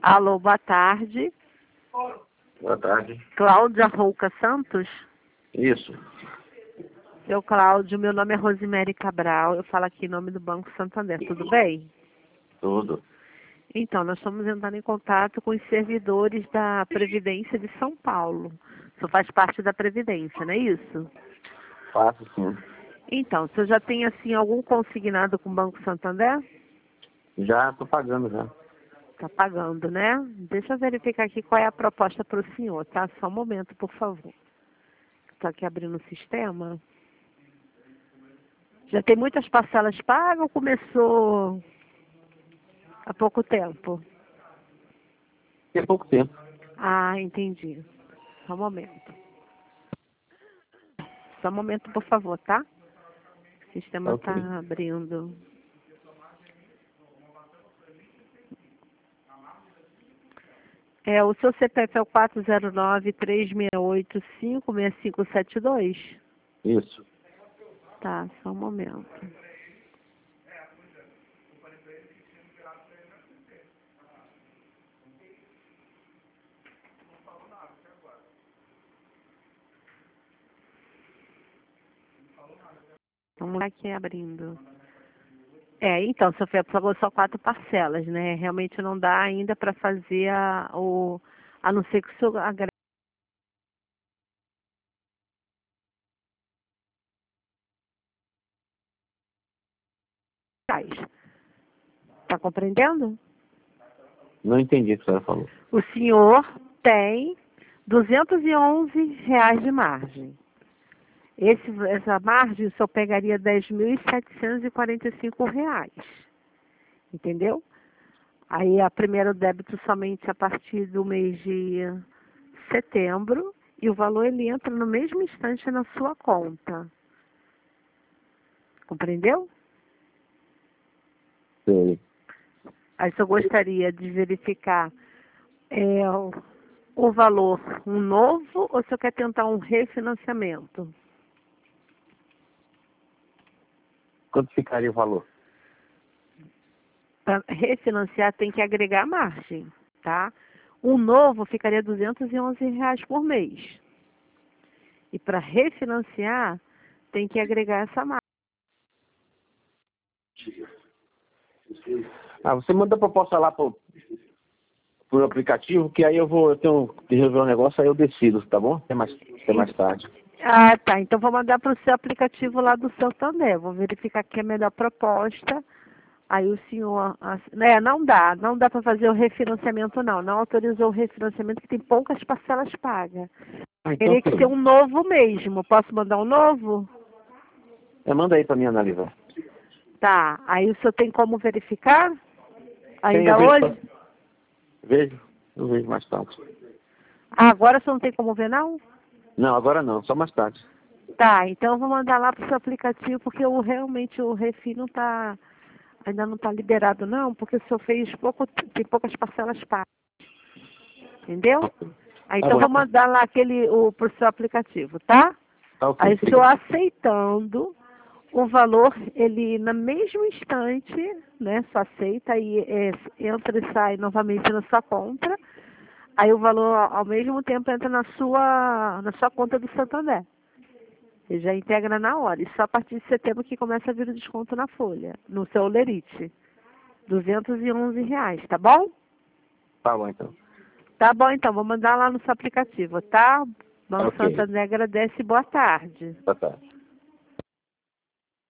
Alô, boa tarde. Boa tarde. Cláudia Rouca Santos? Isso. Seu Cláudio, meu nome é Rosemary Cabral, eu falo aqui em nome do Banco Santander, tudo bem? Tudo. Então, nós estamos entrando em contato com os servidores da Previdência de São Paulo. Isso faz parte da Previdência, não é isso? Faço sim. Então, você já tem, assim, algum consignado com o Banco Santander? Já estou pagando já. Está pagando, né? Deixa eu verificar aqui qual é a proposta para o senhor, tá? Só um momento, por favor. Estou aqui abrindo o sistema. Já tem muitas parcelas pagas ou começou há pouco tempo? Tem pouco tempo. Ah, entendi. Só um momento. Só um momento, por favor, tá? O sistema Ok. está abrindo. O seu CPF é o 409-368-56572? Isso. Tá, só um momento. Vamos aqui abrindo. Então, Sofia, pagou só 4 parcelas, né? Realmente não dá ainda para fazer a não ser que o senhor agregue. Está compreendendo? Não entendi o que a senhora falou. O senhor tem R$ 211 de margem. Essa margem, o senhor pegaria R$ 10.745. Entendeu? Aí, a primeiro débito somente a partir do mês de setembro. E o valor, ele entra no mesmo instante na sua conta. Compreendeu? Sei. Aí, se eu gostaria de verificar o valor, um novo, ou se eu quer tentar um refinanciamento? Quanto ficaria o valor? Para refinanciar tem que agregar margem, tá? Um novo ficaria R$ 211 por mês. E para refinanciar, tem que agregar essa margem. Você manda a proposta lá pro aplicativo, que aí eu tenho que resolver um negócio, aí eu decido, tá bom? Até mais tarde. Ah, tá. Então vou mandar para o seu aplicativo lá do Santander. Vou verificar aqui a melhor proposta. Aí o senhor, não dá para fazer o refinanciamento não autorizou o refinanciamento que tem poucas parcelas pagas. Então, Teria que ser um novo mesmo. Posso mandar um novo? manda aí para mim analisar. Tá. Aí o senhor tem como verificar? Ainda Eu vejo, hoje? eu vejo mais tarde. Ah, agora o senhor não tem como ver não? Não, agora não, só mais tarde. Tá, então eu vou mandar lá pro seu aplicativo, porque realmente o refi ainda não está liberado não, porque o senhor fez tem poucas parcelas pagas. Entendeu? Aí, então bom, vou mandar lá pro seu aplicativo, tá? Tá ok. Aí o senhor aceitando o valor, ele no mesmo instante, né, só aceita e entra e sai novamente na sua conta. Aí o valor ao mesmo tempo entra na sua conta do Santander. Ele já integra na hora. E só a partir de setembro que começa a vir o desconto na folha, no seu Olerite. R$ 211, tá bom? Tá bom, então. Tá bom, então. Vou mandar lá no seu aplicativo, tá? Banco Ok. Santander agradece e boa tarde. Boa tarde.